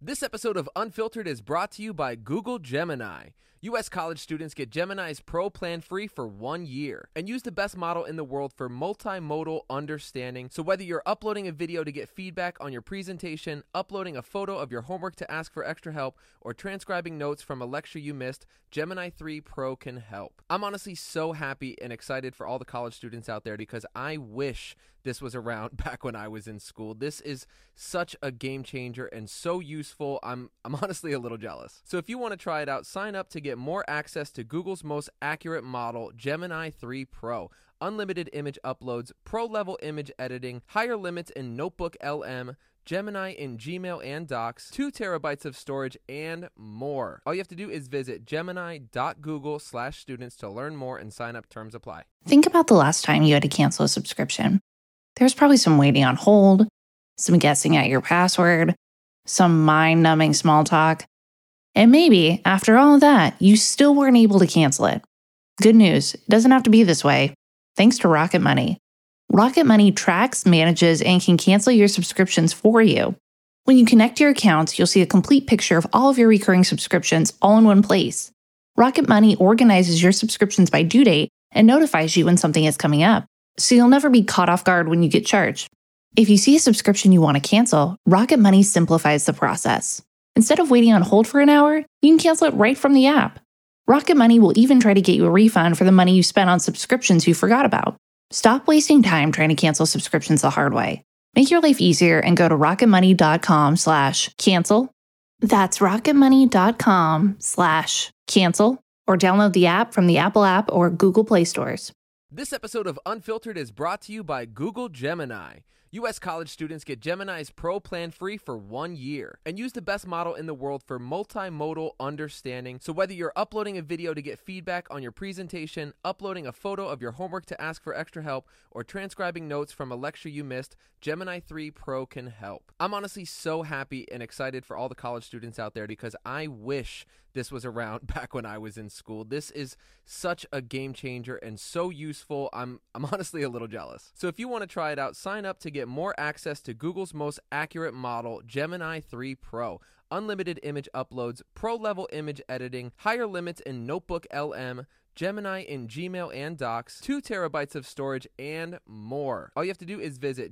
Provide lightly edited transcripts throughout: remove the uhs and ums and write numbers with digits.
This episode of Unfiltered is brought to you by Google Gemini. U.S. college students get Gemini's Pro plan free for 1 year and use the best model in the world for multimodal understanding. So whether you're uploading a video to get feedback on your presentation, uploading a photo of your homework to ask for extra help, or transcribing notes from a lecture you missed, Gemini 3 Pro can help. I'm honestly so happy and excited for all the college students out there because I wish this was around back when I was in school. This is such a game changer and so useful. I'm honestly a little jealous. So if you want to try it out, sign up to get more access to Google's most accurate model, Gemini 3 Pro. Unlimited image uploads, pro-level image editing, higher limits in Notebook LM, Gemini in Gmail and Docs, 2 terabytes of storage, and more. All you have to do is visit gemini.google/students to learn more and sign up. Terms apply. Think about the last time you had to cancel a subscription. There's probably some waiting on hold, some guessing at your password, some mind-numbing small talk. And maybe, after all of that, you still weren't able to cancel it. Good news, it doesn't have to be this way. Thanks to Rocket Money. Rocket Money tracks, manages, and can cancel your subscriptions for you. When you connect your accounts, you'll see a complete picture of all of your recurring subscriptions all in one place. Rocket Money organizes your subscriptions by due date and notifies you when something is coming up, so you'll never be caught off guard when you get charged. If you see a subscription you want to cancel, Rocket Money simplifies the process. Instead of waiting on hold for an hour, you can cancel it right from the app. Rocket Money will even try to get you a refund for the money you spent on subscriptions you forgot about. Stop wasting time trying to cancel subscriptions the hard way. Make your life easier and go to rocketmoney.com/cancel. That's rocketmoney.com/cancel, or download the app from the Apple App or Google Play stores. This episode of Unfiltered is brought to you by Google Gemini. U.S. college students get Gemini's Pro plan free for 1 year and use the best model in the world for multimodal understanding. So whether you're uploading a video to get feedback on your presentation, uploading a photo of your homework to ask for extra help, or transcribing notes from a lecture you missed, Gemini 3 Pro can help. I'm honestly so happy and excited for all the college students out there because I wish this was around back when I was in school. This is such a game changer and so useful. I'm honestly a little jealous. So if you want to try it out, sign up to get more access to Google's most accurate model, Gemini 3 Pro. Unlimited image uploads, pro-level image editing, higher limits in Notebook LM, Gemini in Gmail and Docs, 2 terabytes of storage, and more. All you have to do is visit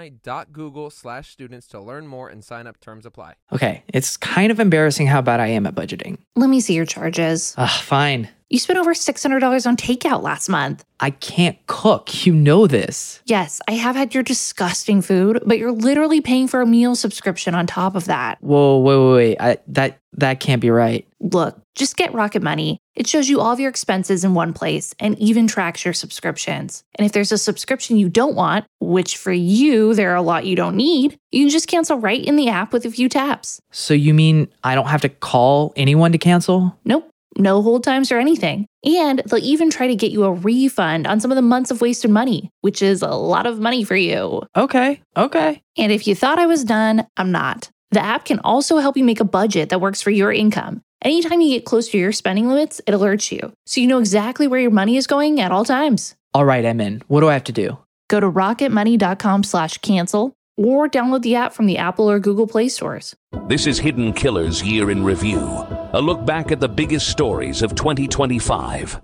gemini.google/students to learn more and sign up. Terms apply. Okay, it's kind of embarrassing how bad I am at budgeting. Let me see your charges. Fine. You spent over $600 on takeout last month. I can't cook. You know this. Yes, I have had your disgusting food, but you're literally paying for a meal subscription on top of that. Whoa, wait. That can't be right. Look, just get Rocket Money. It shows you all of your expenses in one place and even tracks your subscriptions. And if there's a subscription you don't want, which for you, there are a lot you don't need, you can just cancel right in the app with a few taps. So you mean I don't have to call anyone to cancel? Nope. No hold times or anything. And they'll even try to get you a refund on some of the months of wasted money, which is a lot of money for you. Okay. And if you thought I was done, I'm not. The app can also help you make a budget that works for your income. Anytime you get close to your spending limits, it alerts you, so you know exactly where your money is going at all times. All right, I'm in. What do I have to do? Go to rocketmoney.com/cancel or download the app from the Apple or Google Play stores. This is Hidden Killers Year in Review, a look back at the biggest stories of 2025.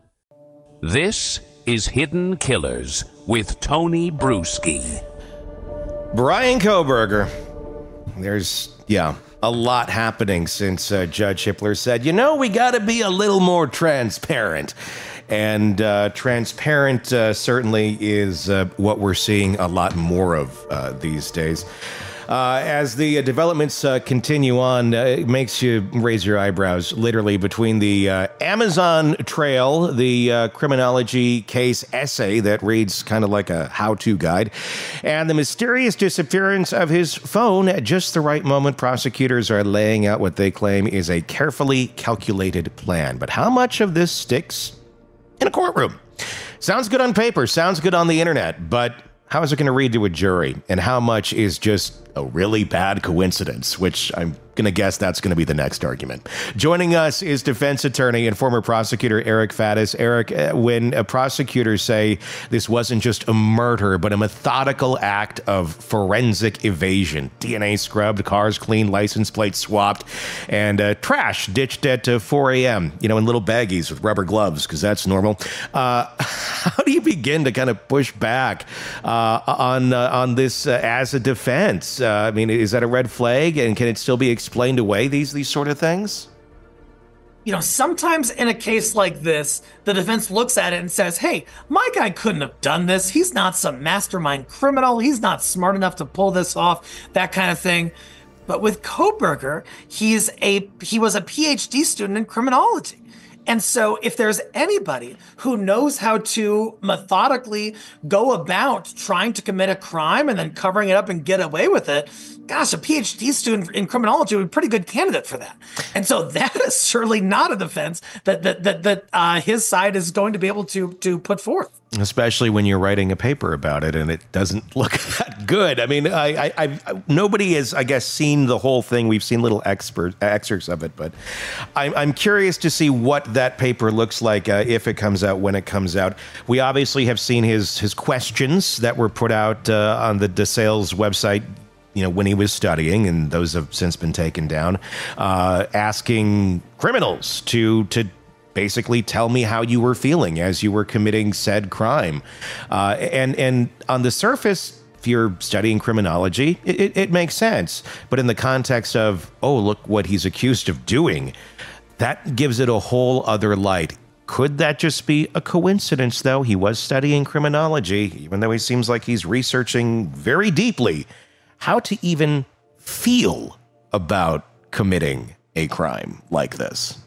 This is Hidden Killers with Tony Bruschi. Bryan Kohberger. There's, a lot happening since Judge Hippler said, we got to be a little more transparent. And transparent certainly is what we're seeing a lot more of these days. As the developments continue on, it makes you raise your eyebrows, literally, between the Amazon Trail, the criminology case essay that reads kind of like a how-to guide, and the mysterious disappearance of his phone at just the right moment. Prosecutors are laying out what they claim is a carefully calculated plan. But how much of this sticks in a courtroom? Sounds good on paper, sounds good on the internet, but how is it going to read to a jury? And how much is just a really bad coincidence, which I'm going to guess that's going to be the next argument. Joining us is defense attorney and former prosecutor Eric Faddis. Eric, when prosecutors say this wasn't just a murder, but a methodical act of forensic evasion, DNA scrubbed, cars cleaned, license plates swapped, and trash ditched at 4 a.m., in little baggies with rubber gloves, because that's normal. How do you begin to kind of push back on this as a defense? Is that a red flag, and can it still be explained away, these sort of things? Sometimes in a case like this, the defense looks at it and says, hey, my guy couldn't have done this. He's not some mastermind criminal. He's not smart enough to pull this off, that kind of thing. But with Kohberger, he was a PhD student in criminology. And so if there's anybody who knows how to methodically go about trying to commit a crime and then covering it up and get away with it, gosh, a PhD student in criminology would be a pretty good candidate for that. And so that is surely not a defense that his side is going to be able to put forth. Especially when you're writing a paper about it and it doesn't look that good. Nobody has, I guess, seen the whole thing. We've seen little excerpts of it, but I'm curious to see what that paper looks like if it comes out, when it comes out. We obviously have seen his questions that were put out on the DeSales website, when he was studying, and those have since been taken down, asking criminals to basically tell me how you were feeling as you were committing said crime. And on the surface, if you're studying criminology, it makes sense. But in the context of, oh, look what he's accused of doing, that gives it a whole other light. Could that just be a coincidence, though? He was studying criminology, even though he seems like he's researching very deeply how to even feel about committing a crime like this.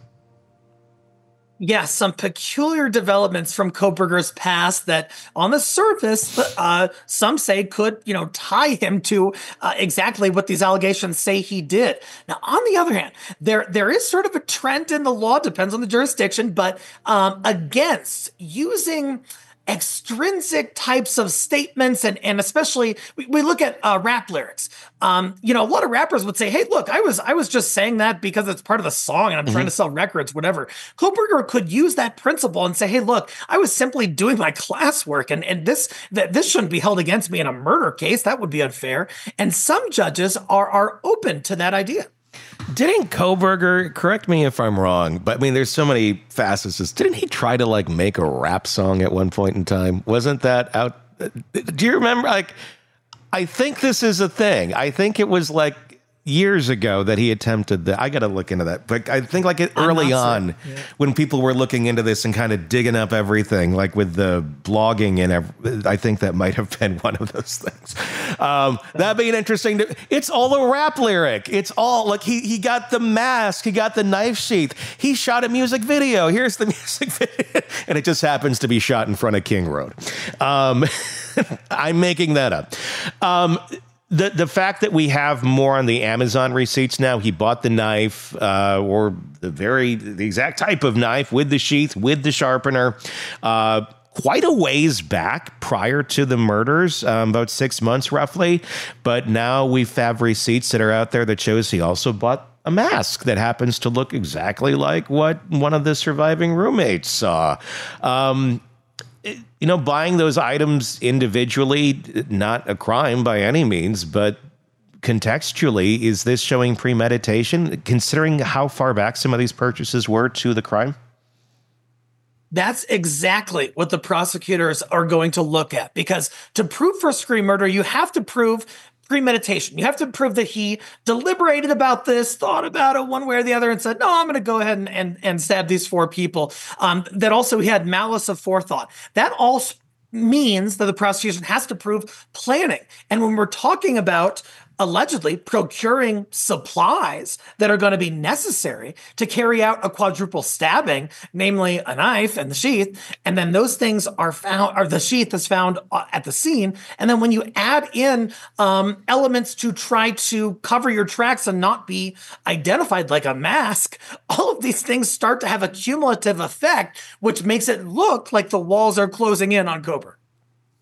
Yes, some peculiar developments from Kohberger's past that on the surface, some say could, tie him to exactly what these allegations say he did. Now, on the other hand, there is sort of a trend in the law, depends on the jurisdiction, but against using extrinsic types of statements, and especially we look at rap lyrics. A lot of rappers would say, hey, look, I was just saying that because it's part of the song and I'm trying to sell records, whatever. Kohberger could use that principle and say, hey, look, I was simply doing my classwork, and this shouldn't be held against me in a murder case. That would be unfair. And some judges are open to that idea. Didn't Kohberger, correct me if I'm wrong, but there's so many facets. Didn't he try to make a rap song at one point in time? Wasn't that out? Do you remember? I think this is a thing. I think it was years ago that he attempted that. I got to look into that. But I think early on, when people were looking into this and kind of digging up everything, with the blogging and I think that might have been one of those things. That'd be an interesting. It's all a rap lyric. It's all he got the mask, he got the knife sheath, he shot a music video. Here's the music video, and it just happens to be shot in front of King Road. I'm making that up. The fact that we have more on the Amazon receipts now, he bought the knife or the exact type of knife with the sheath, with the sharpener, quite a ways back prior to the murders, about 6 months roughly. But now we have receipts that are out there that shows he also bought a mask that happens to look exactly like what one of the surviving roommates saw. Buying those items individually, not a crime by any means, but contextually, is this showing premeditation, considering how far back some of these purchases were to the crime? That's exactly what the prosecutors are going to look at, because to prove first-degree murder, you have to prove premeditation. You have to prove that he deliberated about this, thought about it one way or the other, and said, no, I'm going to go ahead and stab these 4 people. That also he had malice of forethought. That all means that the prosecution has to prove planning. And when we're talking about allegedly procuring supplies that are going to be necessary to carry out a quadruple stabbing, namely a knife and the sheath, and then those things are found, or the sheath is found at the scene. And then when you add in elements to try to cover your tracks and not be identified like a mask, all of these things start to have a cumulative effect, which makes it look like the walls are closing in on Kohberger.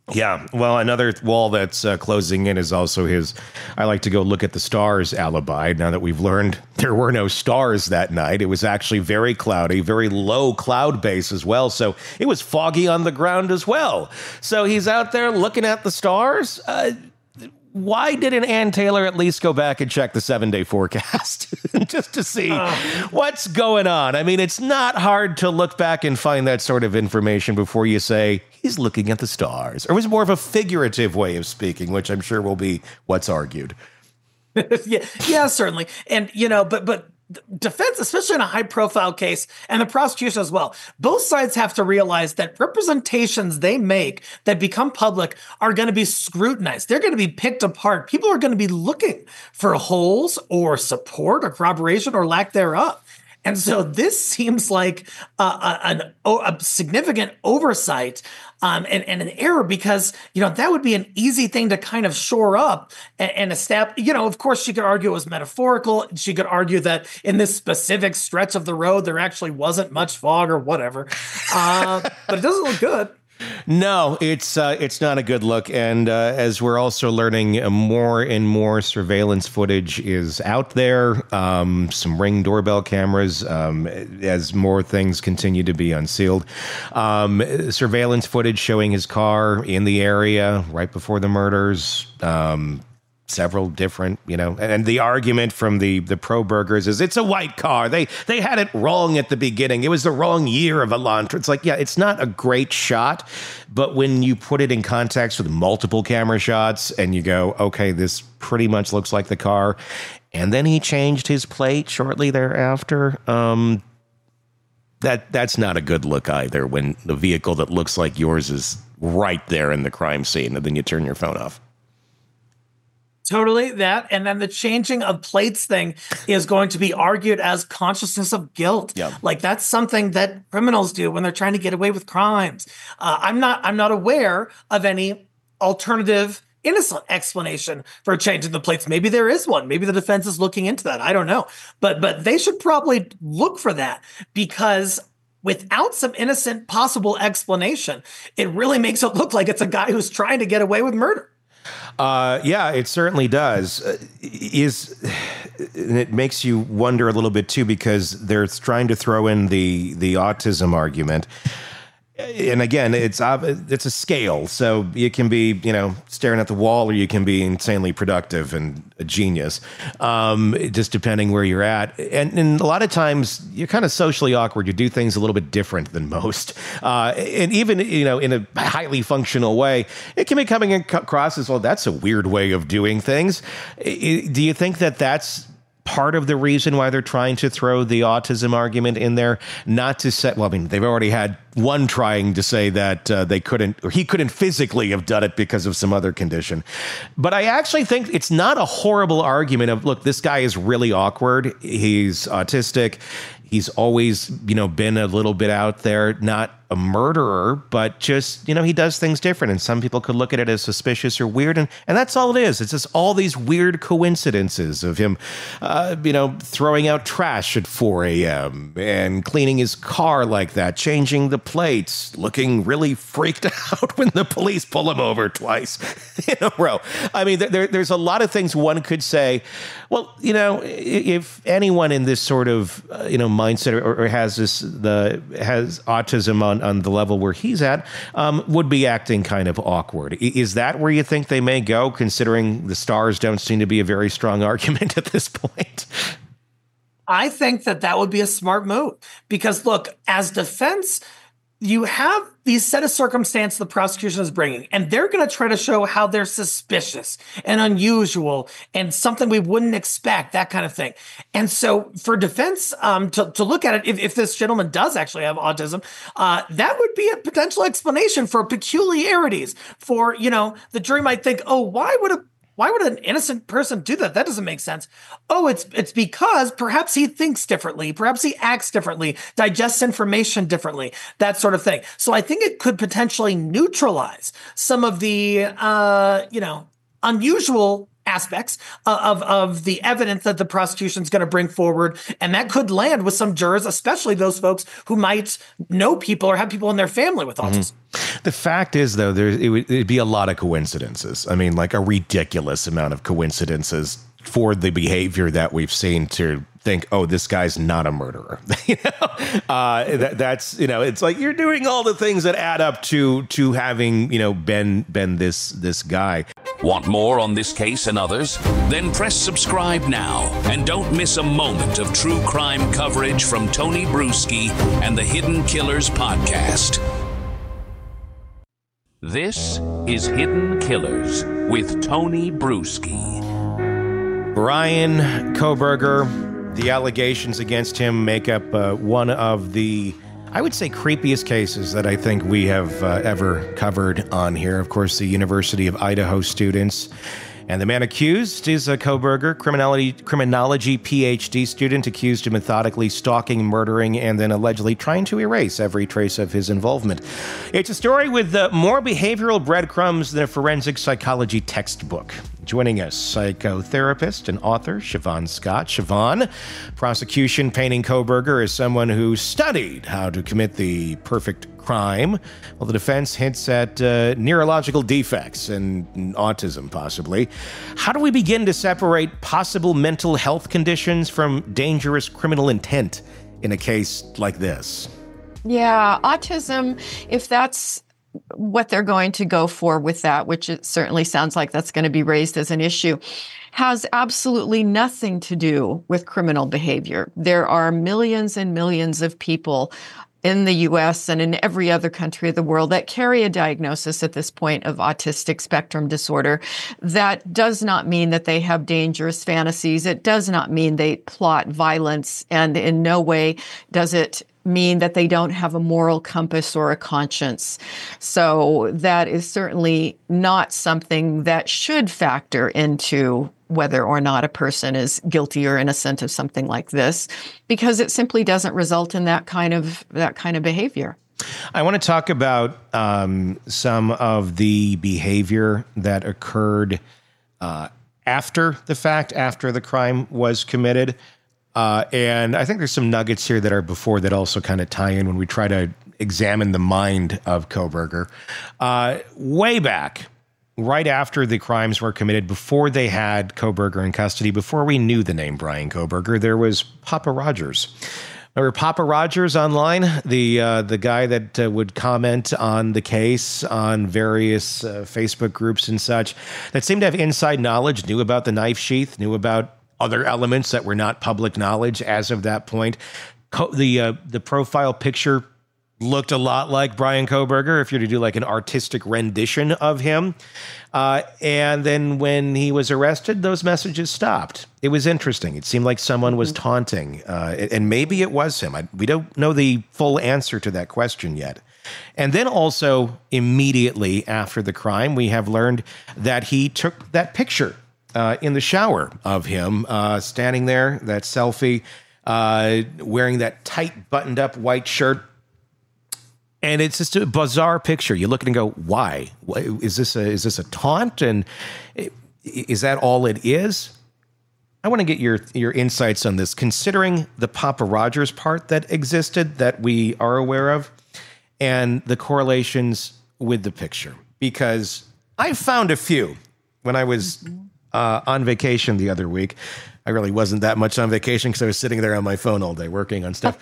Yeah, well, another wall that's closing in is also his "I like to go look at the stars" alibi. Now that we've learned there were no stars that night, it was actually very cloudy, very low cloud base as well. So it was foggy on the ground as well. So he's out there looking at the stars. Why didn't Ann Taylor at least go back and check the 7-day forecast just to see what's going on? I mean, it's not hard to look back and find that sort of information before you say he's looking at the stars. Or was it more of a figurative way of speaking, which I'm sure will be what's argued? yeah, certainly. And, but defense, especially in a high profile case, and the prosecution as well, both sides have to realize that representations they make that become public are going to be scrutinized. They're going to be picked apart. People are going to be looking for holes or support or corroboration or lack thereof. And so this seems like a significant oversight and an error, because, that would be an easy thing to kind of shore up and establish. Of course, she could argue it was metaphorical. She could argue that in this specific stretch of the road, there actually wasn't much fog or whatever. But it doesn't look good. No, it's not a good look. And as we're also learning, more and more surveillance footage is out there. Some Ring doorbell cameras, as more things continue to be unsealed. Surveillance footage showing his car in the area right before the murders. Several different, and the argument from the pro-burgers is it's a white car. They had it wrong at the beginning. It was the wrong year of Elantra. It's like, yeah, it's not a great shot, but when you put it in context with multiple camera shots and you go, okay, this pretty much looks like the car, and then he changed his plate shortly thereafter. That's not a good look either, when the vehicle that looks like yours is right there in the crime scene, and then you turn your phone off. Totally that. And then the changing of plates thing is going to be argued as consciousness of guilt. Yeah. Like that's something that criminals do when they're trying to get away with crimes. I'm not aware of any alternative innocent explanation for changing the plates. Maybe there is one. Maybe the defense is looking into that. I don't know. But they should probably look for that, because without some innocent possible explanation, it really makes it look like it's a guy who's trying to get away with murder. Yeah, it certainly does. And it makes you wonder a little bit too, because they're trying to throw in the autism argument. And again, it's a scale. So you can be, staring at the wall, or you can be insanely productive and a genius, just depending where you're at. And a lot of times you're kind of socially awkward. You do things a little bit different than most. And even, in a highly functional way, it can be coming across as, well, that's a weird way of doing things. Do you think that that's part of the reason why they're trying to throw the autism argument in there? Not to say, well, I mean, they've already had one trying to say that they couldn't, or he couldn't physically have done it because of some other condition. But I actually think it's not a horrible argument of, look, this guy is really awkward. He's autistic. He's always, been a little bit out there, not a murderer, but just, he does things different. And some people could look at it as suspicious or weird. And that's all it is. It's just all these weird coincidences of him, throwing out trash at 4 a.m. and cleaning his car like that, changing the plates, looking really freaked out when the police pull him over twice in a row. I mean, there's a lot of things one could say, well, if anyone in this sort of, mindset or has has autism on the level where he's at, would be acting kind of awkward. Is that where you think they may go, considering the stars don't seem to be a very strong argument at this point? I think that would be a smart move, because look, as defense, you have these set of circumstances the prosecution is bringing, and they're going to try to show how they're suspicious and unusual and something we wouldn't expect, that kind of thing. And so for defense to look at it, if this gentleman does actually have autism, that would be a potential explanation for peculiarities. For, the jury might think, oh, why would an innocent person do that? That doesn't make sense. Oh, it's because perhaps he thinks differently. Perhaps he acts differently, digests information differently, that sort of thing. So I think it could potentially neutralize some of the, unusual aspects of the evidence that the prosecution's going to bring forward. And that could land with some jurors, especially those folks who might know people or have people in their family with autism. The fact is, though, it'd be a lot of coincidences. I mean, like a ridiculous amount of coincidences for the behavior that we've seen to think, oh, this guy's not a murderer. That's, it's like you're doing all the things that add up to having, been this guy. Want more on this case and others? Then press subscribe now and don't miss a moment of true crime coverage from Tony Bruschi and the Hidden Killers podcast. This is Hidden Killers with Tony Bruschi. Bryan Kohberger, the allegations against him make up one of the, I would say, creepiest cases that I think we have ever covered on here. Of course, the University of Idaho students. And the man accused is a Kohberger, criminology PhD student, accused of methodically stalking, murdering, and then allegedly trying to erase every trace of his involvement. It's a story with more behavioral breadcrumbs than a forensic psychology textbook. Joining us, psychotherapist and author Siobhan Scott. Siobhan, prosecution painting Kohberger as someone who studied how to commit the perfect crime, while the defense hints at neurological defects and autism, possibly. How do we begin to separate possible mental health conditions from dangerous criminal intent in a case like this? Yeah, autism, if that's what they're going to go for with that, which it certainly sounds like that's going to be raised as an issue, has absolutely nothing to do with criminal behavior. There are millions and millions of people in the U.S. and in every other country of the world that carry a diagnosis at this point of autistic spectrum disorder. That does not mean that they have dangerous fantasies. It does not mean they plot violence, and in no way does it mean that they don't have a moral compass or a conscience. So that is certainly not something that should factor into whether or not a person is guilty or innocent of something like this, because it simply doesn't result in that kind of behavior. I want to talk about some of the behavior that occurred after the fact, after the crime was committed. And I think there's some nuggets here that are before that also kind of tie in when we try to examine the mind of Kohberger. Way back, right after the crimes were committed, before they had Kohberger in custody, before we knew the name Bryan Kohberger, there was Papa Rogers. Remember Papa Rogers online, the guy that would comment on the case on various Facebook groups and such, that seemed to have inside knowledge, knew about the knife sheath, knew about other elements that were not public knowledge as of that point. The profile picture looked a lot like Bryan Kohberger, if you're to do like an artistic rendition of him. And then when he was arrested, those messages stopped. It was interesting. It seemed like someone was taunting, and maybe it was him. We don't know the full answer to that question yet. And then also immediately after the crime, we have learned that he took that picture in the shower of him standing there, that selfie, wearing that tight buttoned up white shirt. And it's just a bizarre picture. You look at it and go, why? Is this a taunt? And is that all it is? I want to get your insights on this, considering the Papa Rogers part that existed that we are aware of and the correlations with the picture. Because I found a few when I was on vacation the other week. I really wasn't that much on vacation because I was sitting there on my phone all day working on stuff.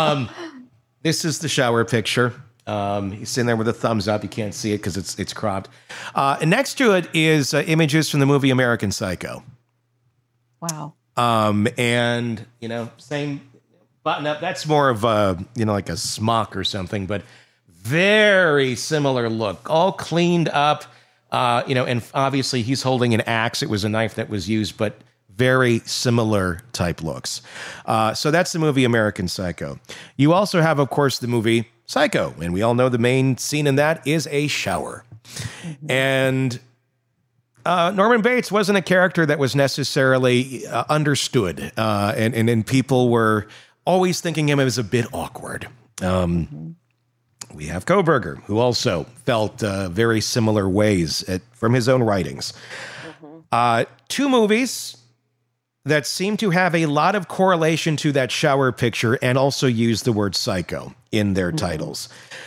This is the shower picture. He's sitting there with a thumbs up. You can't see it because it's cropped. And next to it is images from the movie American Psycho. Wow. And, same button up. That's more of a, like a smock or something, but very similar look, all cleaned up. And obviously he's holding an axe. It was a knife that was used, but very similar type looks. So that's the movie American Psycho. You also have, of course, the movie Psycho, and we all know the main scene in that is a shower. And Norman Bates wasn't a character that was necessarily understood, and people were always thinking him as a bit awkward. We have Kohberger, who also felt very similar ways from his own writings. Two movies that seem to have a lot of correlation to that shower picture and also use the word psycho in their titles.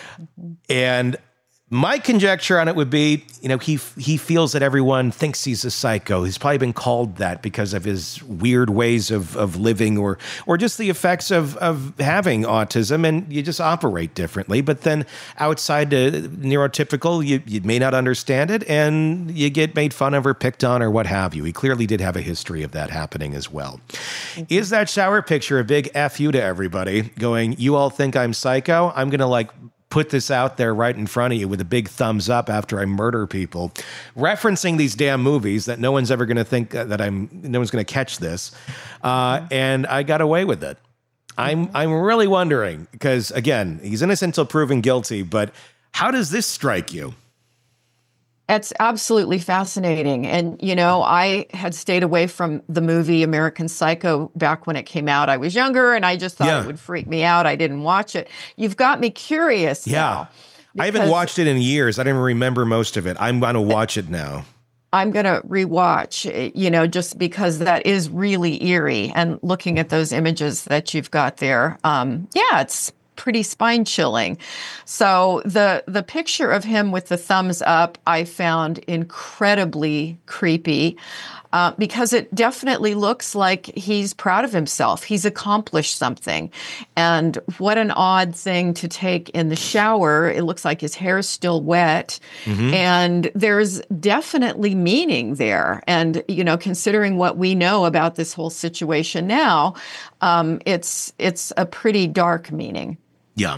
And my conjecture on it would be, he feels that everyone thinks he's a psycho. He's probably been called that because of his weird ways of living or just the effects of having autism, and you just operate differently. But then outside the neurotypical, you may not understand it, and you get made fun of or picked on or what have you. He clearly did have a history of that happening as well. Is that shower picture a big F you to everybody going, you all think I'm psycho? I'm going to put this out there right in front of you with a big thumbs up after I murder people, referencing these damn movies that no one's ever going to think that no one's going to catch this. And I got away with it. I'm really wondering, because again, he's innocent until proven guilty, but how does this strike you? It's absolutely fascinating. And, I had stayed away from the movie American Psycho back when it came out. I was younger and I just thought it would freak me out. I didn't watch it. You've got me curious now. I haven't watched it in years. I don't even remember most of it. I'm going to watch it now. I'm going to rewatch, just because that is really eerie. And looking at those images that you've got there, it's pretty spine chilling. So the picture of him with the thumbs up, I found incredibly creepy because it definitely looks like he's proud of himself. He's accomplished something. And what an odd thing to take in the shower. It looks like his hair is still wet. And there's definitely meaning there. And, considering what we know about this whole situation now, it's a pretty dark meaning. Yeah.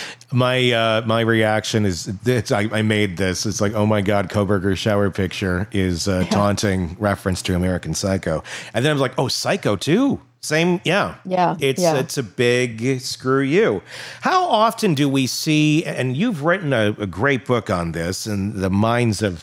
My reaction is this. I made this. It's like, oh my God, Kohberger's shower picture is a taunting reference to American Psycho. And then I was like, oh, Psycho too? Same. Yeah. It's a big screw you. How often do we see, and you've written a great book on this, and the minds of,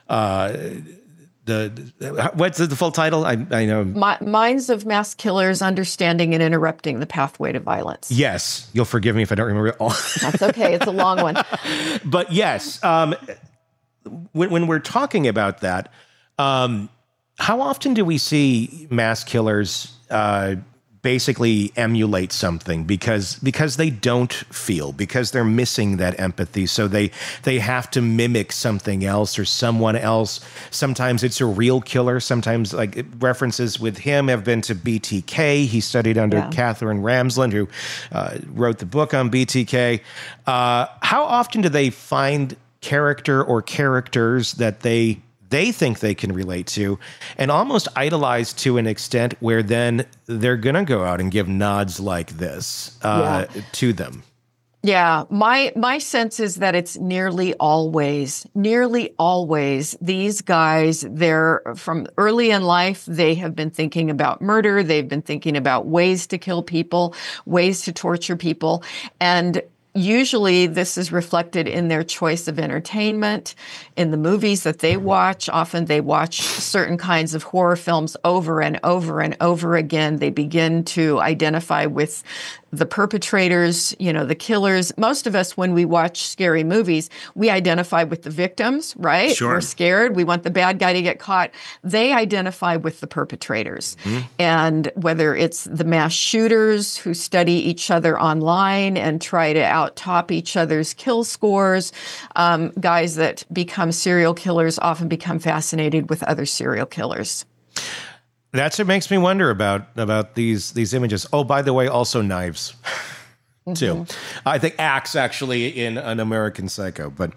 what's the full title? I know. Minds of Mass Killers, Understanding and Interrupting the Pathway to Violence. Yes. You'll forgive me if I don't remember it all. That's okay. It's a long one. But yes, when we're talking about that, how often do we see mass killers basically emulate something because they don't feel, because they're missing that empathy, so they have to mimic something else or someone else? Sometimes it's a real killer. Sometimes, like, references with him have been to BTK. He studied under Catherine Ramsland, who wrote the book on BTK. How often do they find character or characters that they think they can relate to and almost idolize to an extent where then they're going to go out and give nods like this to them? Yeah, my sense is that it's nearly always these guys, they're from early in life, they have been thinking about murder. They've been thinking about ways to kill people, ways to torture people. And usually this is reflected in their choice of entertainment, in the movies that they watch. Often they watch certain kinds of horror films over and over and over again. They begin to identify with the perpetrators, the killers. Most of us, when we watch scary movies, we identify with the victims, right? Sure. We're scared. We want the bad guy to get caught. They identify with the perpetrators. And whether it's the mass shooters who study each other online and try to out-top each other's kill scores, guys that become serial killers often become fascinated with other serial killers. That's what makes me wonder about these images. Oh, by the way, also knives, too. I think axe actually in an American Psycho, but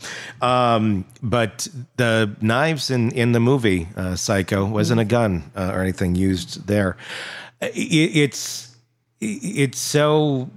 the knives in the movie Psycho wasn't a gun or anything used there. It's so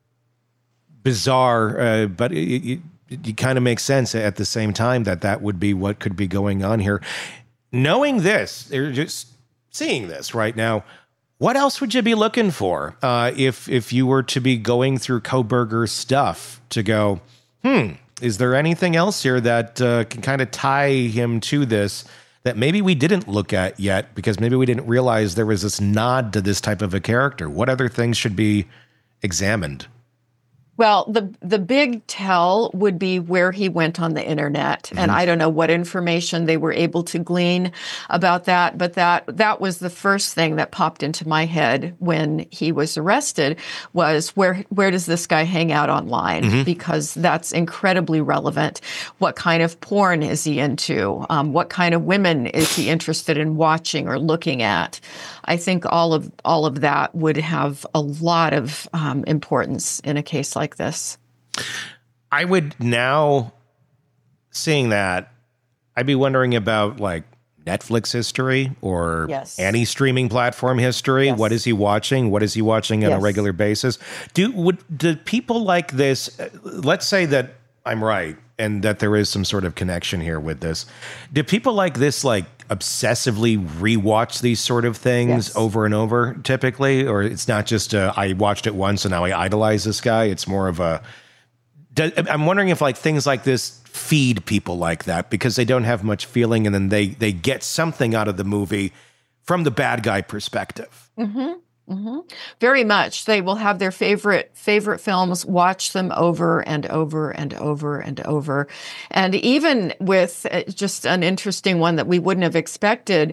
bizarre, but it kind of makes sense at the same time that would be what could be going on here. Knowing this, they're just seeing this right now, what else would you be looking for if you were to be going through Kohberger's stuff to go, is there anything else here that can kind of tie him to this that maybe we didn't look at yet because maybe we didn't realize there was this nod to this type of a character? What other things should be examined? Well, the big tell would be where he went on the internet. And I don't know what information they were able to glean about that, but that was the first thing that popped into my head when he was arrested was where does this guy hang out online? Because that's incredibly relevant. What kind of porn is he into? What kind of women is he interested in watching or looking at? I think all of that would have a lot of importance in a case like this. I would now, seeing that, I'd be wondering about like Netflix history or any streaming platform history. Yes. What is he watching? What is he watching on a regular basis? Do people like this, let's say that I'm right and that there is some sort of connection here with this. Do people like this like obsessively rewatch these sort of things over and over typically? Or it's not just I watched it once and now I idolize this guy. It's more of I'm wondering if like things like this feed people like that because they don't have much feeling and then they get something out of the movie from the bad guy perspective. Very much. They will have their favorite films, watch them over and over and over and over. And even with just an interesting one that we wouldn't have expected,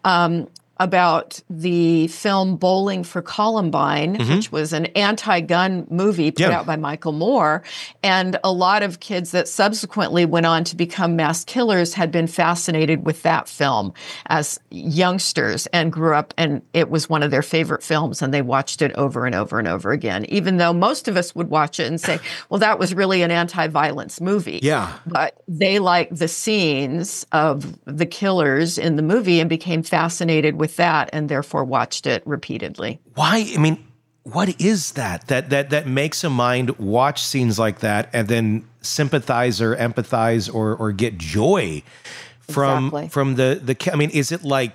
about the film Bowling for Columbine, which was an anti-gun movie put out by Michael Moore. And a lot of kids that subsequently went on to become mass killers had been fascinated with that film as youngsters and grew up, and it was one of their favorite films, and they watched it over and over and over again, even though most of us would watch it and say, well, that was really an anti-violence movie. Yeah. But they liked the scenes of the killers in the movie and became fascinated with that and therefore watched it repeatedly. Why? I mean, what is that makes a mind watch scenes like that and then sympathize or empathize or get joy from the I mean, is it like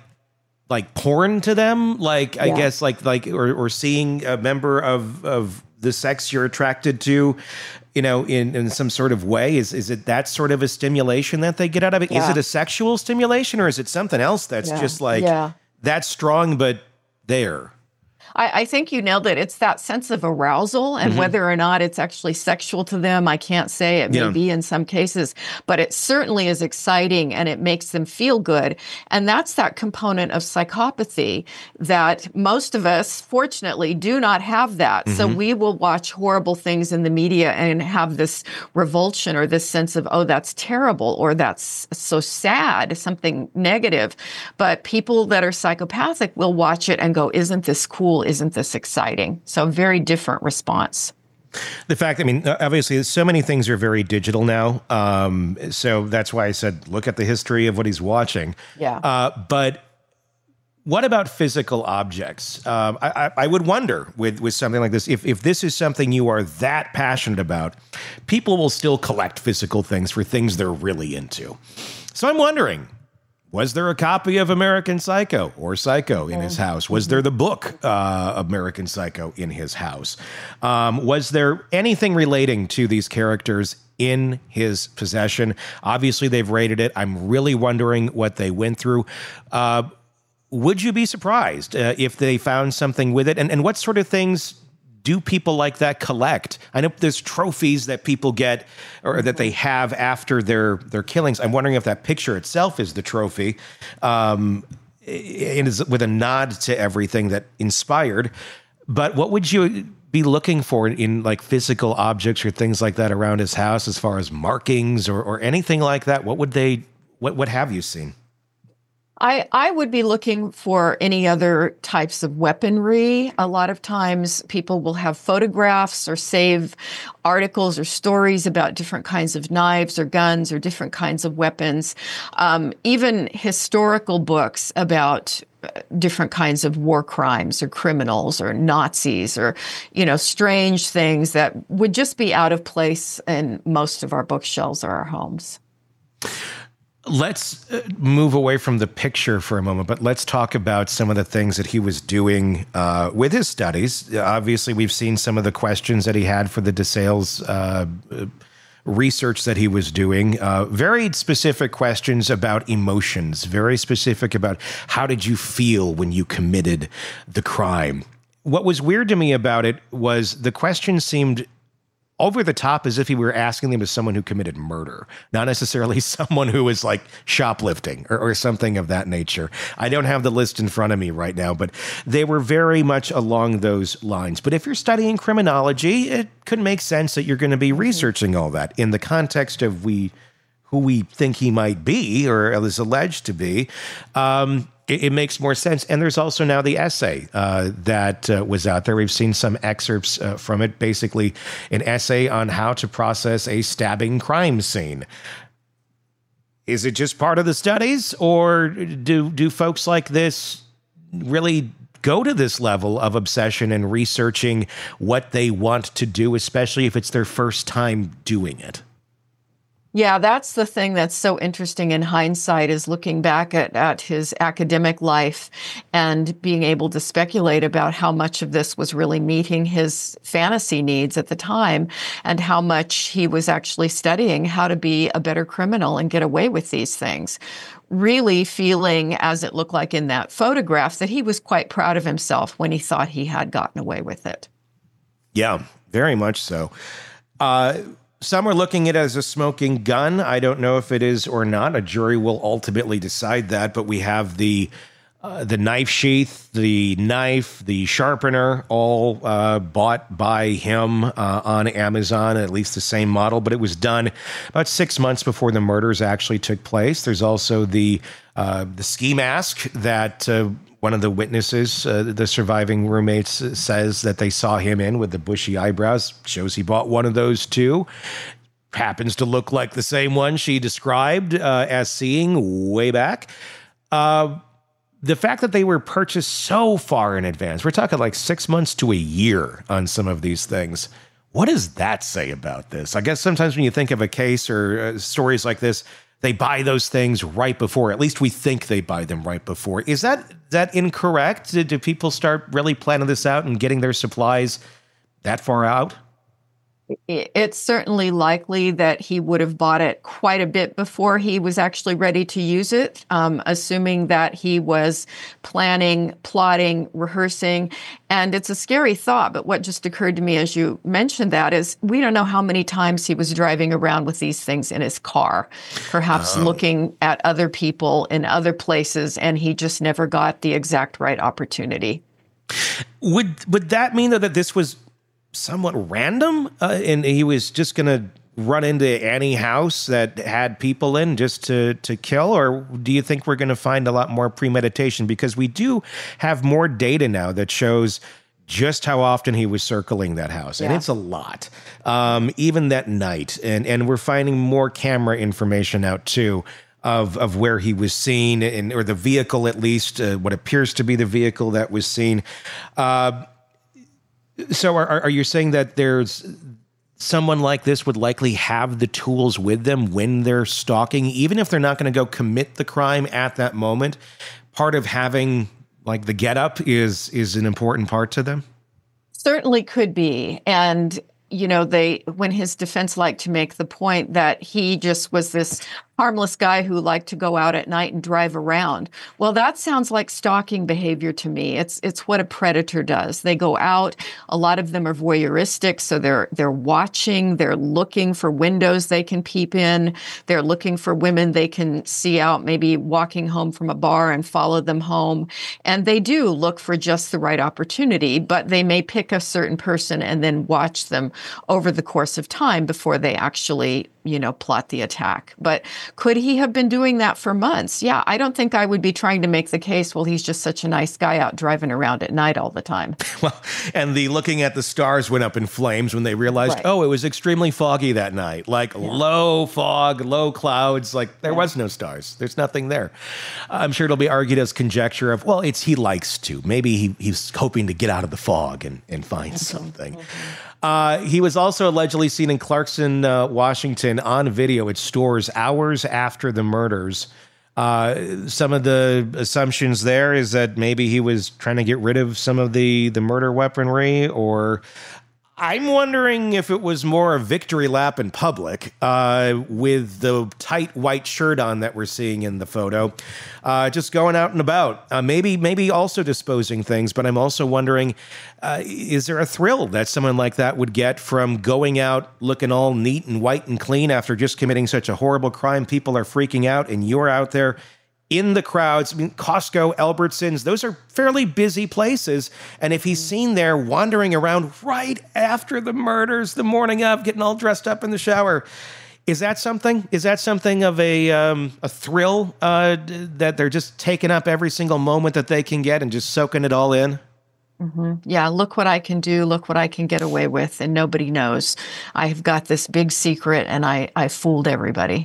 porn to them? Like, I guess like or seeing a member of the sex you're attracted to, you know, in some sort of way? Is it that sort of a stimulation that they get out of it? Is it a sexual stimulation or is it something else that's just like that's strong, but there? I think you nailed it. It's that sense of arousal, and whether or not it's actually sexual to them, I can't say. It may be in some cases, but it certainly is exciting and it makes them feel good. And that's that component of psychopathy that most of us, fortunately, do not have that. So we will watch horrible things in the media and have this revulsion or this sense of, oh, that's terrible, or that's so sad, something negative. But people that are psychopathic will watch it and go, isn't this cool? Isn't this exciting? So very different response. The fact, I mean, obviously so many things are very digital now. So that's why I said, look at the history of what he's watching. But what about physical objects? I would wonder with something like this, if this is something you are that passionate about, people will still collect physical things for things they're really into. So I'm wondering, was there a copy of American Psycho or Psycho in his house? Was there the book American Psycho in his house? Was there anything relating to these characters in his possession? Obviously, they've rated it. I'm really wondering what they went through. Would you be surprised if they found something with it? And what sort of things do people like that collect? I know there's trophies that people get or that they have after their killings. I'm wondering if that picture itself is the trophy. It is with a nod to everything that inspired. But what would you be looking for in like physical objects or things like that around his house as far as markings or anything like that? What have you seen? I would be looking for any other types of weaponry. A lot of times people will have photographs or save articles or stories about different kinds of knives or guns or different kinds of weapons. Even historical books about different kinds of war crimes or criminals or Nazis or, you know, strange things that would just be out of place in most of our bookshelves or our homes. Let's move away from the picture for a moment, but let's talk about some of the things that he was doing with his studies. Obviously, we've seen some of the questions that he had for the DeSales research that he was doing. Very specific questions about emotions, very specific about how did you feel when you committed the crime. What was weird to me about it was the questions seemed over the top, as if he were asking them as someone who committed murder, not necessarily someone who was like shoplifting or something of that nature. I don't have the list in front of me right now, but they were very much along those lines. But if you're studying criminology, it could make sense that you're going to be researching all that in the context of who we think he might be or is alleged to be. It makes more sense. And there's also now the essay that was out there. We've seen some excerpts from it, basically an essay on how to process a stabbing crime scene. Is it just part of the studies, or do folks like this really go to this level of obsession and researching what they want to do, especially if it's their first time doing it? Yeah, that's the thing that's so interesting in hindsight, is looking back at his academic life and being able to speculate about how much of this was really meeting his fantasy needs at the time, and how much he was actually studying how to be a better criminal and get away with these things. Really feeling, as it looked like in that photograph, that he was quite proud of himself when he thought he had gotten away with it. Yeah, very much so. Some are looking at it as a smoking gun. I don't know if it is or not. A jury will ultimately decide that. But we have the knife sheath, the knife, the sharpener, all bought by him on Amazon, at least the same model. But it was done about 6 months before the murders actually took place. There's also the ski mask that one of the witnesses, the surviving roommates, says that they saw him in with the bushy eyebrows. Shows he bought one of those too. Happens to look like the same one she described as seeing way back. The fact that they were purchased so far in advance, we're talking like 6 months to a year on some of these things. What does that say about this? I guess sometimes when you think of a case or stories like this, they buy those things right before. At least we think they buy them right before. Is that incorrect? Do people start really planning this out and getting their supplies that far out? It's certainly likely that he would have bought it quite a bit before he was actually ready to use it, assuming that he was planning, plotting, rehearsing. And it's a scary thought, but what just occurred to me as you mentioned that is we don't know how many times he was driving around with these things in his car, perhaps looking at other people in other places, and he just never got the exact right opportunity. Would that mean that this was somewhat random, and he was just going to run into any house that had people in just to kill? Or do you think we're going to find a lot more premeditation? Because we do have more data now that shows just how often he was circling that house. And it's a lot, even that night. And we're finding more camera information out too of where he was seen, or the vehicle, at least, what appears to be the vehicle that was seen. So are you saying that there's someone like this would likely have the tools with them when they're stalking, even if they're not going to go commit the crime at that moment? Part of having like the getup is an important part to them? Certainly could be. And, you know, when his defense liked to make the point that he just was this harmless guy who liked to go out at night and drive around. Well, that sounds like stalking behavior to me. It's what a predator does. They go out. A lot of them are voyeuristic, so they're watching. They're looking for windows they can peep in. They're looking for women they can see out, maybe walking home from a bar and follow them home. And they do look for just the right opportunity, but they may pick a certain person and then watch them over the course of time before they actually, plot the attack. But could he have been doing that for months? Yeah, I don't think I would be trying to make the case, well, he's just such a nice guy out driving around at night all the time. Well, and the looking at the stars went up in flames when they realized, it was extremely foggy that night. Like low fog, low clouds, like there was no stars. There's nothing there. I'm sure it'll be argued as conjecture of, well, he likes to. Maybe he's hoping to get out of the fog and find something. He was also allegedly seen in Clarkson, Washington on video at stores hours after the murders. Some of the assumptions there is that maybe he was trying to get rid of some of the murder weaponry, or I'm wondering if it was more a victory lap in public with the tight white shirt on that we're seeing in the photo, just going out and about, maybe also disposing things. But I'm also wondering, is there a thrill that someone like that would get from going out looking all neat and white and clean after just committing such a horrible crime? People are freaking out and you're out there in the crowds. I mean, Costco, Albertsons, those are fairly busy places. And if he's seen there wandering around right after the murders, the morning of, getting all dressed up in the shower, is that something? Is that something of a thrill that they're just taking up every single moment that they can get and just soaking it all in? Mm-hmm. Yeah, look what I can do, look what I can get away with, and nobody knows. I've got this big secret, and I fooled everybody.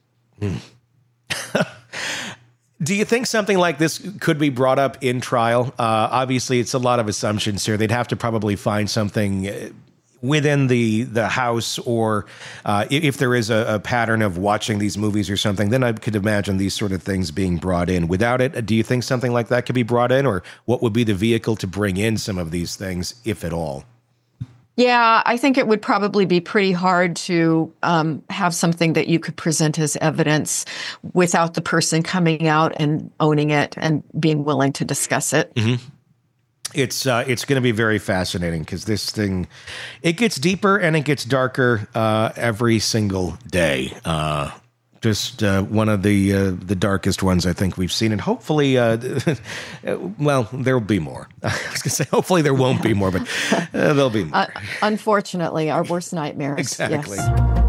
Do you think something like this could be brought up in trial? Obviously, it's a lot of assumptions here. They'd have to probably find something within the house, or if there is a pattern of watching these movies or something, then I could imagine these sort of things being brought in. Without it, do you think something like that could be brought in, or what would be the vehicle to bring in some of these things, if at all? Yeah, I think it would probably be pretty hard to have something that you could present as evidence without the person coming out and owning it and being willing to discuss it. Mm-hmm. It's going to be very fascinating because this thing, it gets deeper and it gets darker every single day. Just one of the darkest ones I think we've seen. And hopefully, well, there'll be more. I was going to say, hopefully there won't be more, but there'll be more. Unfortunately, our worst nightmares. Exactly.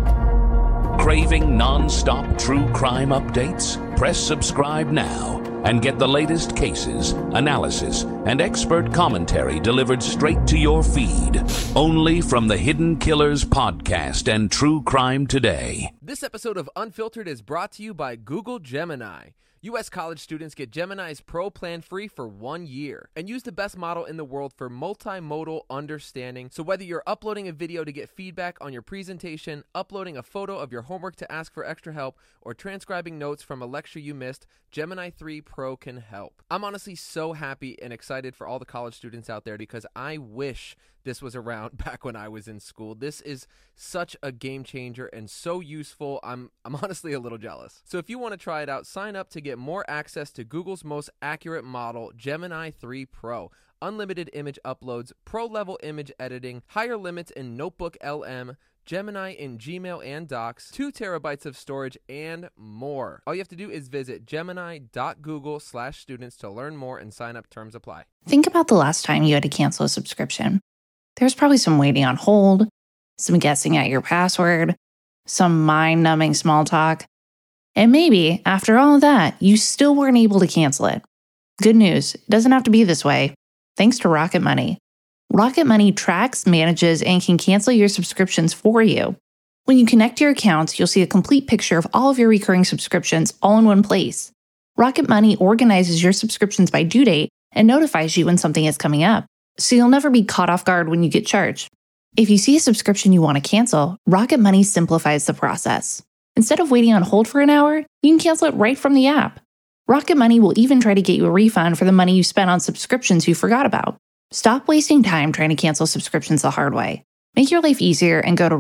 Yes. Craving non-stop true crime updates? Press subscribe now and get the latest cases, analysis, and expert commentary delivered straight to your feed. Only from the Hidden Killers podcast and True Crime Today. This episode of Unfiltered is brought to you by Google Gemini. U.S. college students get Gemini's Pro plan free for 1 year and use the best model in the world for multimodal understanding. So whether you're uploading a video to get feedback on your presentation, uploading a photo of your homework to ask for extra help, or transcribing notes from a lecture you missed, Gemini 3 Pro can help. I'm honestly so happy and excited for all the college students out there because I wish this was around back when I was in school. This is such a game changer and so useful. I'm honestly a little jealous. So if you want to try it out, sign up to get more access to Google's most accurate model, Gemini 3 Pro. Unlimited image uploads, pro-level image editing, higher limits in Notebook LM, Gemini in Gmail and Docs, 2 terabytes of storage, and more. All you have to do is visit gemini.google/students to learn more and sign up. Terms apply. Think about the last time you had to cancel a subscription. There's probably some waiting on hold, some guessing at your password, some mind-numbing small talk. And maybe, after all of that, you still weren't able to cancel it. Good news, it doesn't have to be this way. Thanks to Rocket Money. Rocket Money tracks, manages, and can cancel your subscriptions for you. When you connect your accounts, you'll see a complete picture of all of your recurring subscriptions all in one place. Rocket Money organizes your subscriptions by due date and notifies you when something is coming up, so you'll never be caught off guard when you get charged. If you see a subscription you want to cancel, Rocket Money simplifies the process. Instead of waiting on hold for an hour, you can cancel it right from the app. Rocket Money will even try to get you a refund for the money you spent on subscriptions you forgot about. Stop wasting time trying to cancel subscriptions the hard way. Make your life easier and go to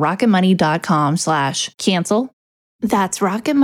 rocketmoney.com/cancel. That's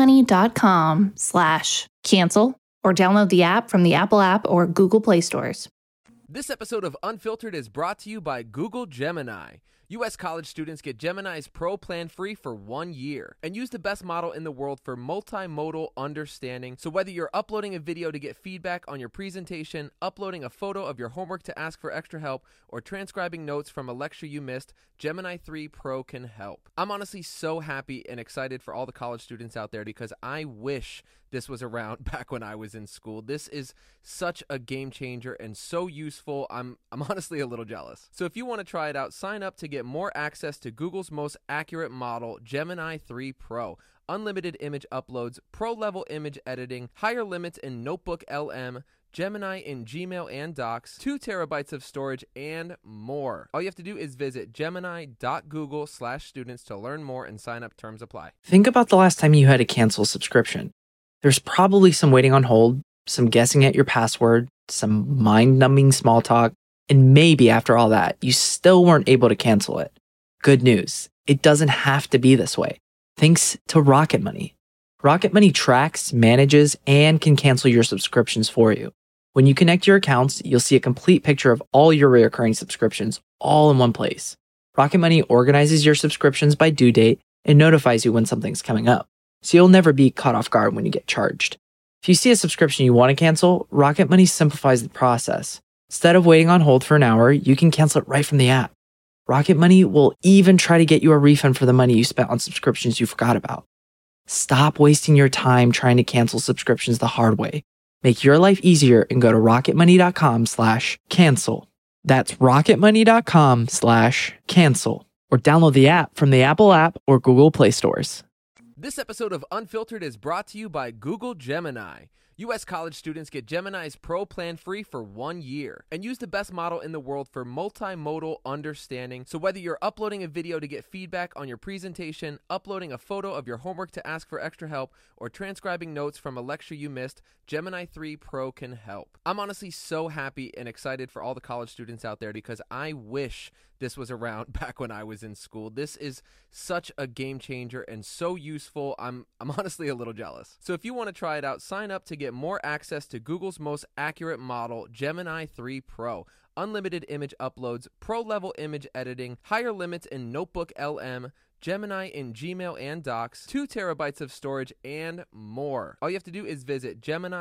rocketmoney.com/cancel, or download the app from the Apple App or Google Play stores. This episode of Unfiltered is brought to you by Google Gemini. U.S. college students get Gemini's Pro plan free for 1 year and use the best model in the world for multimodal understanding. So whether you're uploading a video to get feedback on your presentation, uploading a photo of your homework to ask for extra help, or transcribing notes from a lecture you missed, Gemini 3 Pro can help. I'm honestly so happy and excited for all the college students out there because I wish this was around back when I was in school. This is such a game changer and so useful. I'm honestly a little jealous. So if you want to try it out, sign up to get more access to Google's most accurate model, Gemini 3 Pro. Unlimited image uploads, pro-level image editing, higher limits in Notebook LM, Gemini in Gmail and Docs, 2 terabytes of storage, and more. All you have to do is visit gemini.google/students to learn more and sign up. Terms apply. Think about the last time you had to cancel a subscription. There's probably some waiting on hold, some guessing at your password, some mind-numbing small talk, And maybe after all that, you still weren't able to cancel it. Good news. It doesn't have to be this way. Thanks to Rocket Money. Rocket Money tracks, manages, and can cancel your subscriptions for you. When you connect your accounts, you'll see a complete picture of all your recurring subscriptions all in one place. Rocket Money organizes your subscriptions by due date and notifies you when something's coming up, so you'll never be caught off guard when you get charged. If you see a subscription you want to cancel, Rocket Money simplifies the process. Instead of waiting on hold for an hour, you can cancel it right from the app. Rocket Money will even try to get you a refund for the money you spent on subscriptions you forgot about. Stop wasting your time trying to cancel subscriptions the hard way. Make your life easier and go to rocketmoney.com/cancel. That's rocketmoney.com/cancel. Or download the app from the Apple app or Google Play stores. This episode of Unfiltered is brought to you by Google Gemini. U.S. college students get Gemini's Pro plan free for 1 year and use the best model in the world for multimodal understanding. So whether you're uploading a video to get feedback on your presentation, uploading a photo of your homework to ask for extra help, or transcribing notes from a lecture you missed, Gemini 3 Pro can help. I'm honestly so happy and excited for all the college students out there because I wish this was around back when I was in school. This is such a game changer and so useful. I'm honestly a little jealous. So if you want to try it out, sign up to get more access to Google's most accurate model, Gemini 3 Pro. Unlimited image uploads, pro-level image editing, higher limits in Notebook LM, Gemini in Gmail and Docs, 2 terabytes of storage, and more. All you have to do is visit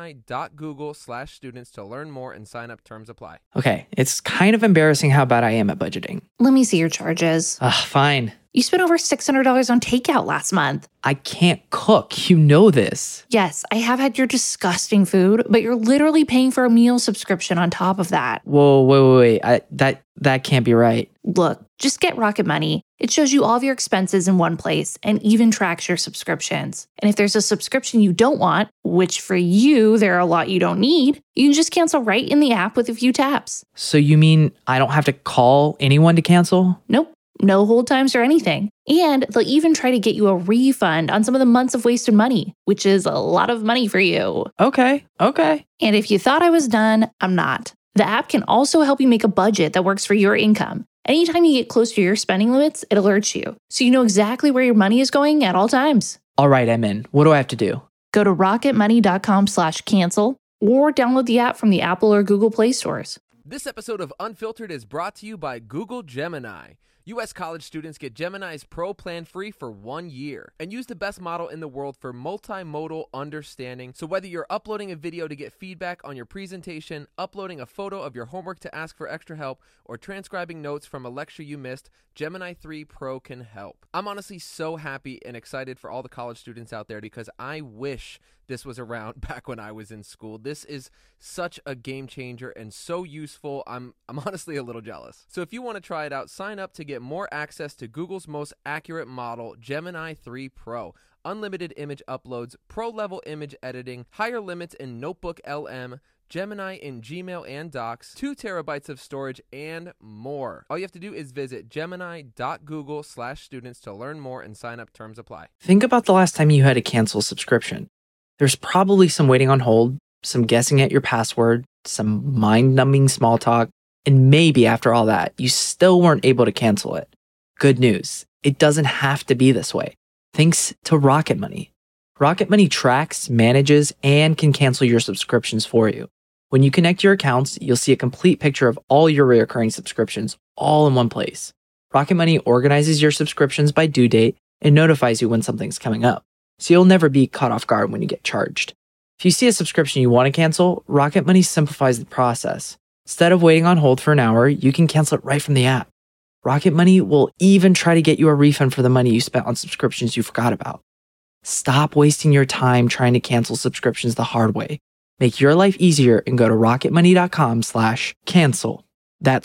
gemini.google/students to learn more and sign up. Terms apply. Okay, it's kind of embarrassing how bad I am at budgeting. Let me see your charges. Fine. You spent over $600 on takeout last month. I can't cook. You know this. Yes, I have had your disgusting food, but you're literally paying for a meal subscription on top of that. Whoa, wait. That can't be right. Look, just get Rocket Money. It shows you all of your expenses in one place and even tracks your subscriptions. And if there's a subscription you don't want, which for you, there are a lot you don't need, you can just cancel right in the app with a few taps. So you mean I don't have to call anyone to cancel? Nope. No hold times or anything. And they'll even try to get you a refund on some of the months of wasted money, which is a lot of money for you. Okay. And if you thought I was done, I'm not. The app can also help you make a budget that works for your income. Anytime you get close to your spending limits, it alerts you, so you know exactly where your money is going at all times. All right, I'm in. What do I have to do? Go to rocketmoney.com/cancel or download the app from the Apple or Google Play stores. This episode of Unfiltered is brought to you by Google Gemini. U.S. college students get Gemini's Pro plan free for 1 year and use the best model in the world for multimodal understanding. So whether you're uploading a video to get feedback on your presentation, uploading a photo of your homework to ask for extra help, or transcribing notes from a lecture you missed, Gemini 3 Pro can help. I'm honestly so happy and excited for all the college students out there because I wish this was around back when I was in school. This is such a game changer and so useful. I'm honestly a little jealous. So if you want to try it out, sign up to get more access to Google's most accurate model, Gemini 3 Pro. Unlimited image uploads, pro-level image editing, higher limits in Notebook LM, Gemini in Gmail and Docs, 2 terabytes of storage, and more. All you have to do is visit gemini.google/students to learn more and sign up. Terms apply. Think about the last time you had to cancel a subscription. There's probably some waiting on hold, some guessing at your password, some mind-numbing small talk, and maybe after all that, you still weren't able to cancel it. Good news. It doesn't have to be this way. Thanks to Rocket Money. Rocket Money tracks, manages, and can cancel your subscriptions for you. When you connect your accounts, you'll see a complete picture of all your recurring subscriptions all in one place. Rocket Money organizes your subscriptions by due date and notifies you when something's coming up, so you'll never be caught off guard when you get charged. If you see a subscription you want to cancel, Rocket Money simplifies the process. Instead of waiting on hold for an hour, you can cancel it right from the app. Rocket Money will even try to get you a refund for the money you spent on subscriptions you forgot about. Stop wasting your time trying to cancel subscriptions the hard way. Make your life easier and go to rocketmoney.com/cancel. That's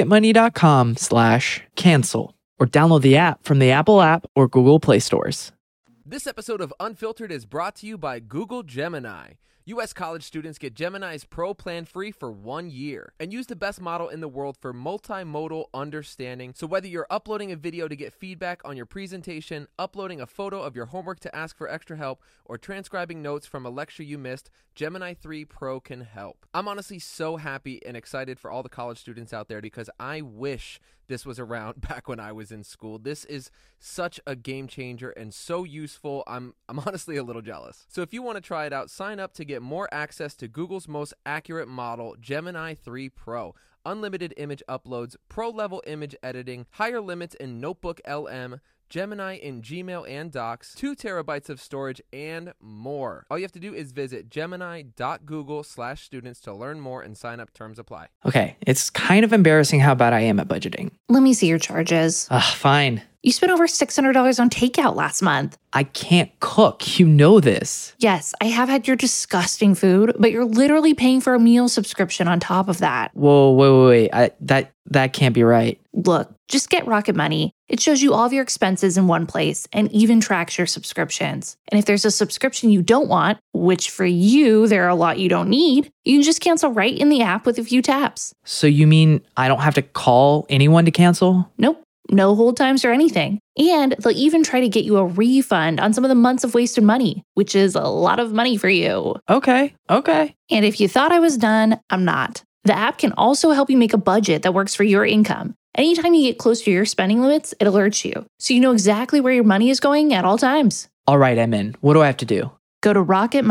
rocketmoney.com/cancel. Or download the app from the Apple app or Google Play stores. This episode of Unfiltered is brought to you by Google Gemini. U.S. college students get Gemini's Pro plan free for 1 year and use the best model in the world for multimodal understanding. So whether you're uploading a video to get feedback on your presentation, uploading a photo of your homework to ask for extra help, or transcribing notes from a lecture you missed, Gemini 3 Pro can help. I'm honestly so happy and excited for all the college students out there because I wish this was around back when I was in school. This is such a game changer and so useful. I'm honestly a little jealous. So if you want to try it out, sign up to get more access to Google's most accurate model, Gemini 3 Pro. Unlimited image uploads, pro-level image editing, higher limits in Notebook LM, Gemini in Gmail and Docs, 2 terabytes of storage, and more. All you have to do is visit gemini.google/students to learn more and sign up. Terms apply. Okay, it's kind of embarrassing how bad I am at budgeting. Let me see your charges. Fine. You spent over $600 on takeout last month. I can't cook. You know this. Yes, I have had your disgusting food, but you're literally paying for a meal subscription on top of that. Whoa, wait. That can't be right. Look, just get Rocket Money. It shows you all of your expenses in one place and even tracks your subscriptions. And if there's a subscription you don't want, which for you, there are a lot you don't need, you can just cancel right in the app with a few taps. So you mean I don't have to call anyone to cancel? Nope. No hold times or anything. And they'll even try to get you a refund on some of the months of wasted money, which is a lot of money for you. Okay. And if you thought I was done, I'm not. The app can also help you make a budget that works for your income. Anytime you get close to your spending limits, it alerts you, so you know exactly where your money is going at all times. All right, I'm in. What do I have to do? Go to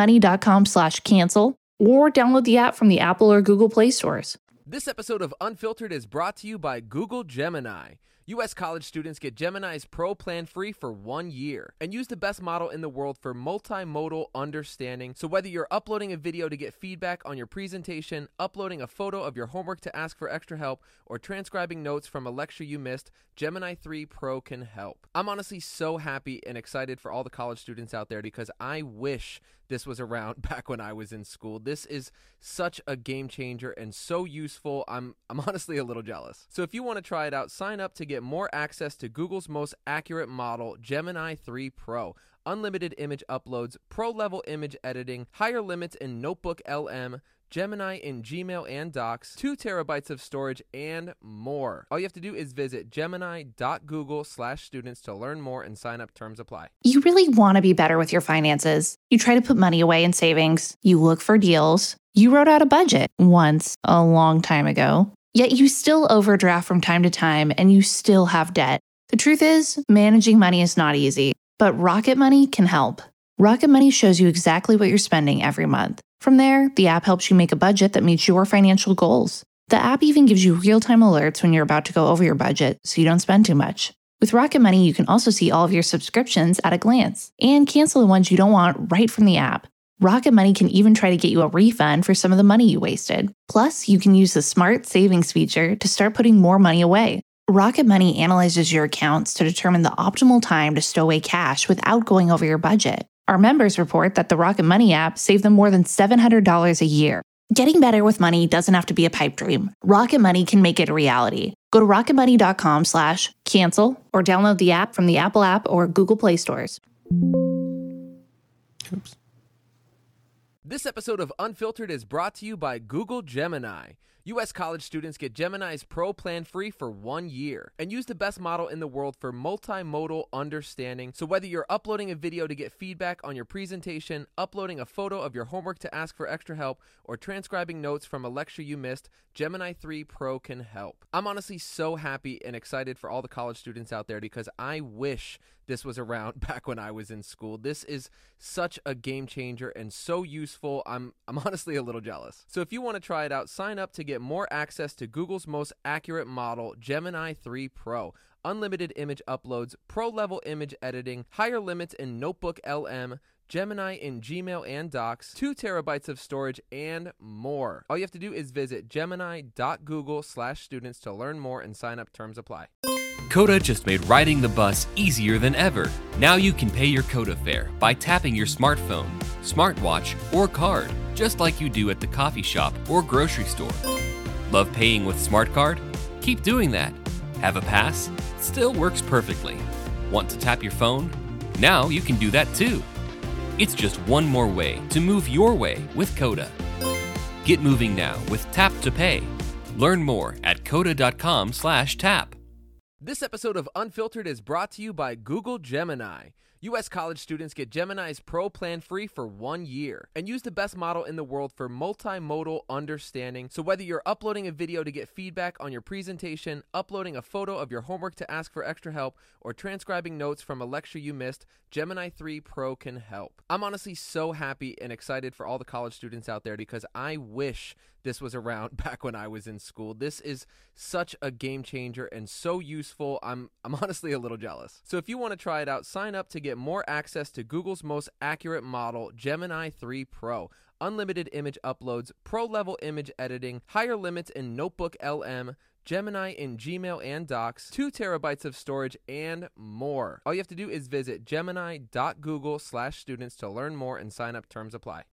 rocketmoney.com/cancel or download the app from the Apple or Google Play stores. This episode of Unfiltered is brought to you by Google Gemini. U.S. college students get Gemini's Pro plan free for 1 year and use the best model in the world for multimodal understanding. So whether you're uploading a video to get feedback on your presentation, uploading a photo of your homework to ask for extra help, or transcribing notes from a lecture you missed, Gemini 3 Pro can help. I'm honestly so happy and excited for all the college students out there because I wish this was around back when I was in school. This is such a game changer and so useful. I'm honestly a little jealous. So if you want to try it out, sign up to get more access to Google's most accurate model, Gemini 3 Pro. Unlimited image uploads, pro-level image editing, higher limits in Notebook LM, Gemini in Gmail and Docs, 2 terabytes of storage, and more. All you have to do is visit gemini.google/students to learn more and sign up. Terms apply. You really want to be better with your finances. You try to put money away in savings. You look for deals. You wrote out a budget once, a long time ago. Yet you still overdraft from time to time and you still have debt. The truth is, managing money is not easy, but Rocket Money can help. Rocket Money shows you exactly what you're spending every month. From there, the app helps you make a budget that meets your financial goals. The app even gives you real-time alerts when you're about to go over your budget so you don't spend too much. With Rocket Money, you can also see all of your subscriptions at a glance and cancel the ones you don't want right from the app. Rocket Money can even try to get you a refund for some of the money you wasted. Plus, you can use the Smart Savings feature to start putting more money away. Rocket Money analyzes your accounts to determine the optimal time to stow away cash without going over your budget. Our members report that the Rocket Money app saved them more than $700 a year. Getting better with money doesn't have to be a pipe dream. Rocket Money can make it a reality. Go to rocketmoney.com/cancel or download the app from the Apple app or Google Play stores. Oops. This episode of Unfiltered is brought to you by Google Gemini. U.S. college students get Gemini's Pro plan free for 1 year and use the best model in the world for multimodal understanding. So whether you're uploading a video to get feedback on your presentation, uploading a photo of your homework to ask for extra help, or transcribing notes from a lecture you missed, Gemini 3 Pro can help. I'm honestly so happy and excited for all the college students out there because I wish this was around back when I was in school. This is such a game changer and so useful. I'm honestly a little jealous. So if you want to try it out, sign up to get more access to Google's most accurate model, Gemini 3 Pro. Unlimited image uploads, pro-level image editing, higher limits in Notebook LM, Gemini in Gmail and Docs, 2 terabytes of storage, and more. All you have to do is visit gemini.google/students to learn more and sign up. Terms apply. Coda just made riding the bus easier than ever. Now you can pay your Coda fare by tapping your smartphone, smartwatch, or card, just like you do at the coffee shop or grocery store. Love paying with SmartCard? Keep doing that. Have a pass? Still works perfectly. Want to tap your phone? Now you can do that too. It's just one more way to move your way with Coda. Get moving now with Tap to Pay. Learn more at coda.com/tap. This episode of Unfiltered is brought to you by Google Gemini. U.S. college students get Gemini's Pro plan free for 1 year and use the best model in the world for multimodal understanding. So whether you're uploading a video to get feedback on your presentation, uploading a photo of your homework to ask for extra help, or transcribing notes from a lecture you missed, Gemini 3 Pro can help. I'm honestly so happy and excited for all the college students out there because I wish this was around back when I was in school. This is such a game changer and so useful. I'm honestly a little jealous. So if you want to try it out, sign up to get more access to Google's most accurate model, Gemini 3 Pro. Unlimited image uploads, pro-level image editing, higher limits in Notebook LM, Gemini in Gmail and Docs, 2 terabytes of storage, and more. All you have to do is visit gemini.google/students to learn more and sign up. Terms apply.